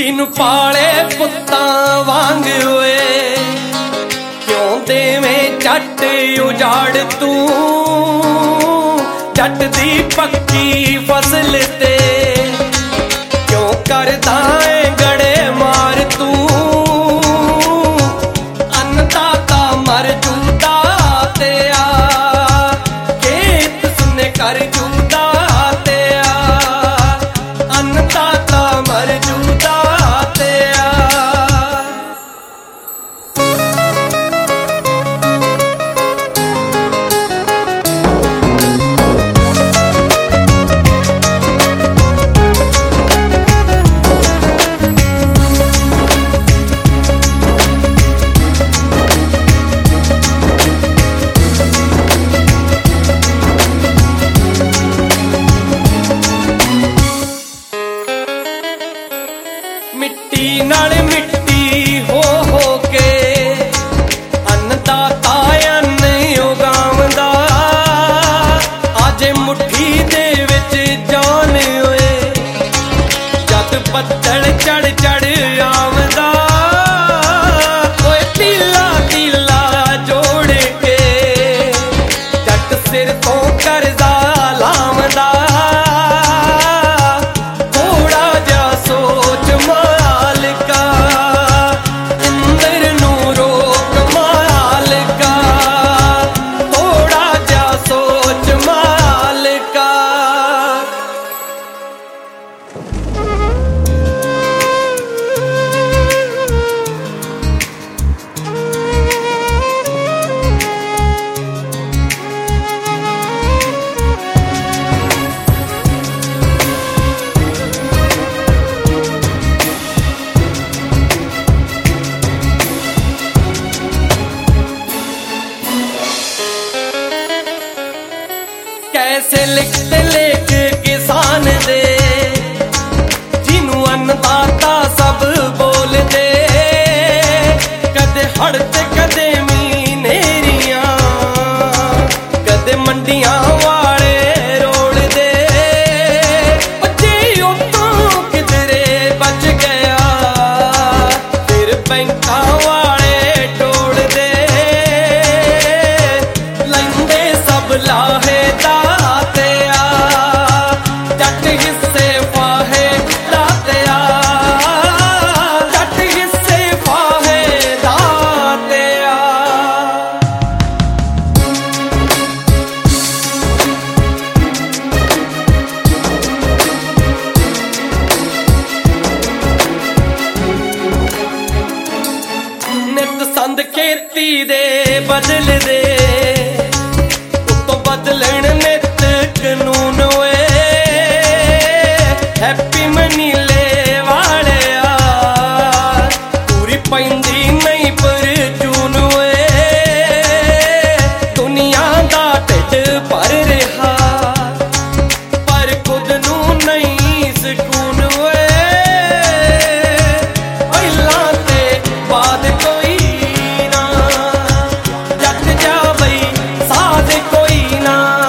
जिन्नू पाले पुत्तां वांग होए क्यों देवें झट उजाड़ तू जट दी पक्की फसल ते क्यों करदा है गड़े मार तू अन्नदाता मर जूदा ते आ खेत सुने कर जूदा ते आ अन्नदाता मर जूदा ते आ। मिट्टी नाल मिट्टी हो के अन्नदाता अन्न उगावदा अज मुट्ठी दे विच जान होए जद पत्तल चढ़ चढ़ आवदा ओए तीला तीला जोड़ के जट सिर तो करदा लावदा थोड़ा जा सोच मालिका इंदर नू रोक मालिका थोड़ा जा सोच मालिका। कैसे लिखते लेख किसान दे जिन्नू अन्नदाता सब बोल दे कदे हड़ ते कदे मीनेरियां कदे मंडियां वाले रोल दे बच्चे उतों किधरे बच गया फिर बैंका वाले टोल दे लंदे सब लाहे संद खेती दे बदल दे उतो बदलन नित कानून होए हैप्पी मनीले वाले पूरी पैंदी नहीं पर चून होए दुनिया दा ढिड भर रहा पर खुद नू नहीं सकून होए पहला ते बाद कोई ना